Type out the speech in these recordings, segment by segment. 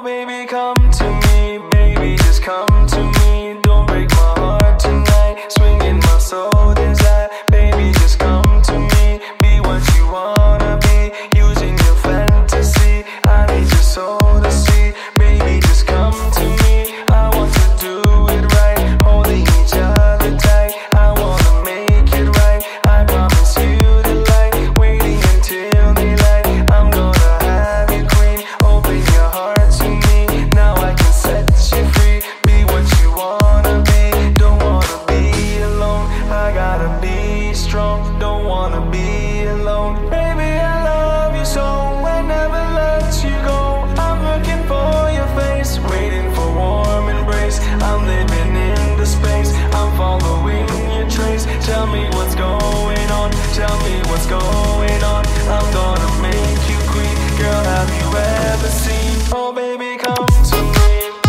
baby, come to me, baby, just come to me. Don't break my heart tonight, swinging my soul desire. Baby, just come to me, be what you wanna be, using your fantasy. I need your soul to see, baby, just come to me. I want to do it right, holding each other tight. I wanna make it right, I promise you the light, waiting until daylight. I'm gonna have you queen, open your heart to me. Now I can set you free, be what you wanna be. Don't wanna be alone, I gotta be strong. Don't wanna be alone, baby, I love you so, I never let you go. I'm looking for your face, waiting for warm embrace. I'm living in the space, I'm following your trace. Tell me what's going on, tell me what's going on. I'm gonna make you queen, girl, have you ever seen? Oh baby, come to me.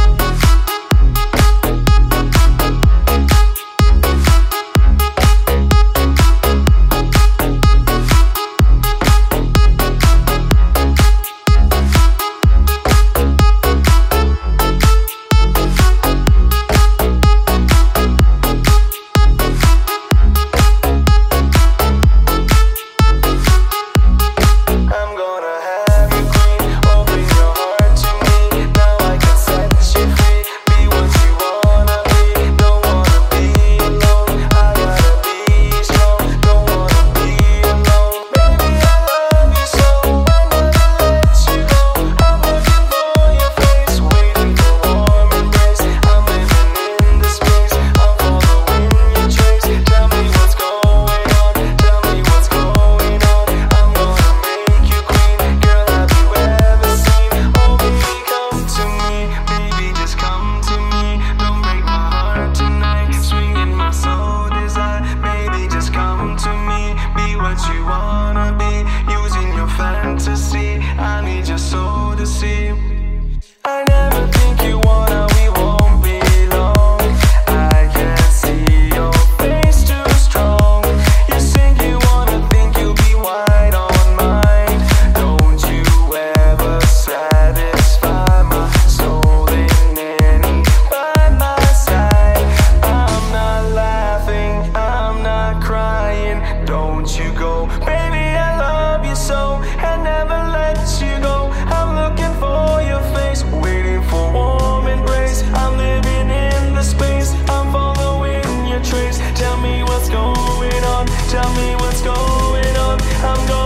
You wanna be, using your fantasy. I need your soul to see. I never think you wanna, we won't be long. I can't see your face too strong. You think you wanna, think you'll be white on mine. Don't you ever satisfy my soul in any by my side. I'm not laughing, I'm not crying. Don't you go, baby, I love you so, and never let you go. I'm looking for your face, waiting for warm embrace. I'm living in the space, I'm following your trace. Tell me what's going on, tell me what's going on. I'm going